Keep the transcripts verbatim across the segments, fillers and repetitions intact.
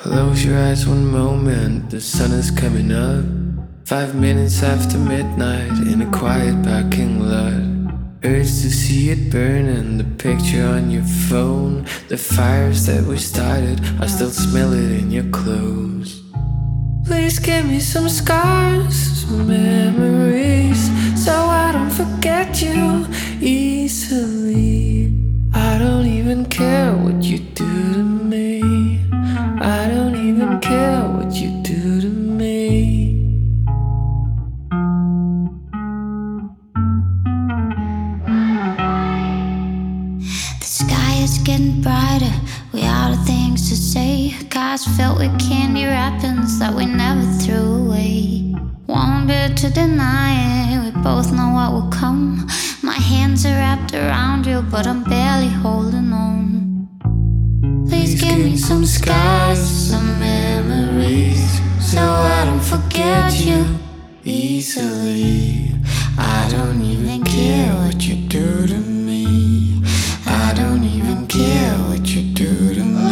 Close your eyes one moment, the sun is coming up. Five minutes after midnight in a quiet parking lot. Urge to see it burning, the picture on your phone. The fires that we started, I still smell it in your clothes. Please give me some scars, some memories, so I don't forget you easily. I don't even care what you do to me. I don't even care what you do to me. The sky is getting brighter, we out of things to say. Cars filled with candy wrappings that we never threw away. One bit to deny it, we both know what will come. My hands are wrapped around you, but I'm barely holding on. Please give me some skies, some memories, so I don't forget you easily. I don't even care what you do to me. I don't even care what you do to me.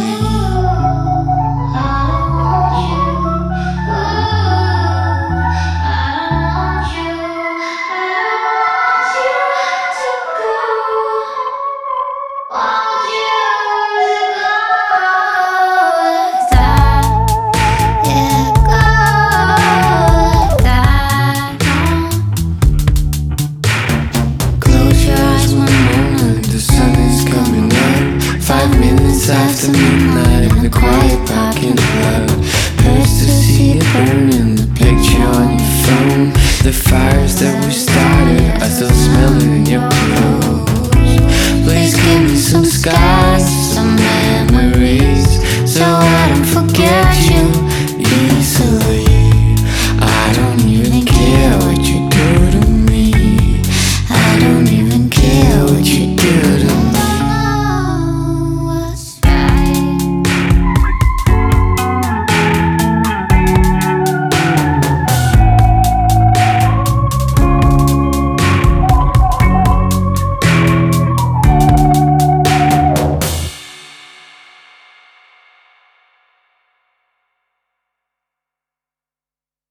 After midnight in a quiet parking lot. Hurts to see it burning, the picture on your phone. The fires that we started, I still smell it in your clothes. Please give me some skies, some memories, so I don't forget you